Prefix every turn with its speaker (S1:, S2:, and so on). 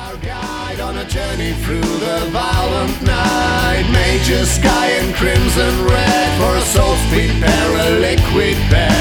S1: Our guide on a journey through the violent night. Major sky and crimson red. For our souls prepare a liquid bed.